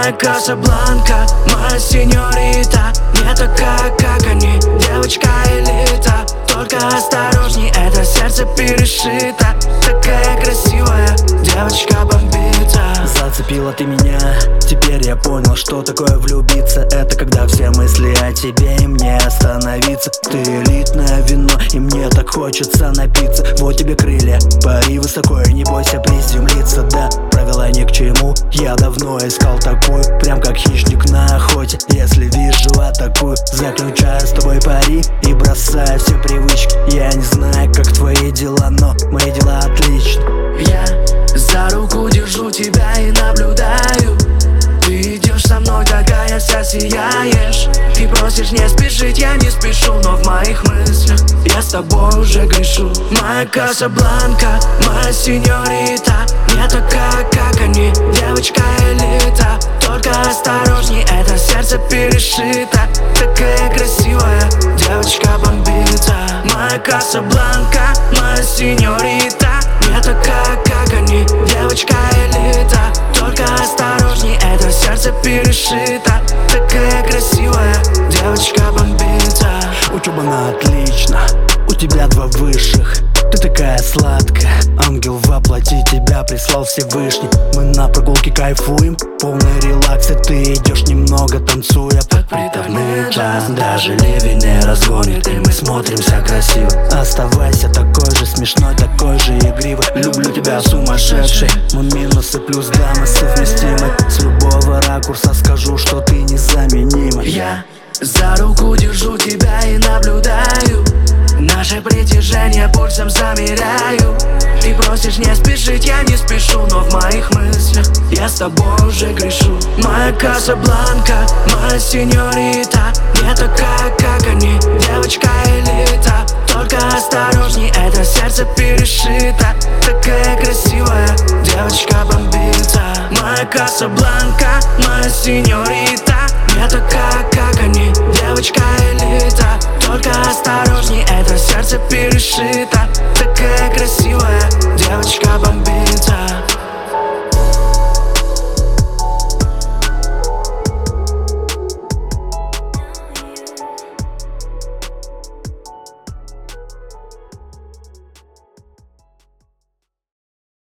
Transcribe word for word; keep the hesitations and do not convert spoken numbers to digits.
Моя Касабланка, моя сеньорита, не такая, как они, девочка элита. Только осторожней, это сердце перешито. Такая красивая, девочка бомбита. Зацепила ты меня, теперь я понял, что такое влюбиться. Это когда все мысли о тебе и мне остановиться. Ты элитное вино, и мне так хочется напиться. Вот тебе крылья, пари высоко и не бойся приземлиться. Да, правила ни к чему, я давно искал такую, прям как хищник на охоте. Если вижу, атакую, заключаю с тобой пари и бросаю все привычки. Я не знаю, как твои дела, но мои дела отлично. Я за руку держу тебя и наблюдаю. Ты идешь со мной, такая вся сияешь. Ты просишь не спешить, я не спешу, но в моих мыслях я с тобой уже грешу. Моя Касабланка, моя сеньорита, не такая, как они, девочка элита. Только осторожней, это сердце перешито. Такая красивая, девочка бомбита. Моя Касабланка, моя сеньорита, не такая, как они, девочка элита. Только осторожней, это сердце перешито. Такая красивая, девочка бомбита. Учеба на отлично, у тебя два высших. Ты такая сладкая, ангел воплоти, тебя прислал Всевышний. Мы на прогулке кайфуем, полный релакс, и ты идешь немного танцуя под приторный джаз. Даже ливень не разгонит, и мы смотримся красиво. Оставайся такой же смешной, такой же игривый. Люблю тебя сумасшедший, мы минусы плюс да, мы совместимы. С любого ракурса скажу, что ты незаменима. Я за руку держу тебя и наблюдаю. Наше притяжение пульсом замеряю. Ты просишь не спешить, я не спешу, но в моих мыслях я с тобой уже грешу. Моя Касабланка, моя сеньорита, не такая, как они, девочка элита. Только осторожней, это сердце перешито. Такая красивая, девочка бомбита. Моя Касабланка, моя сеньорита, не такая, как они, девочка элита. Только осторожней, это сердце перешито.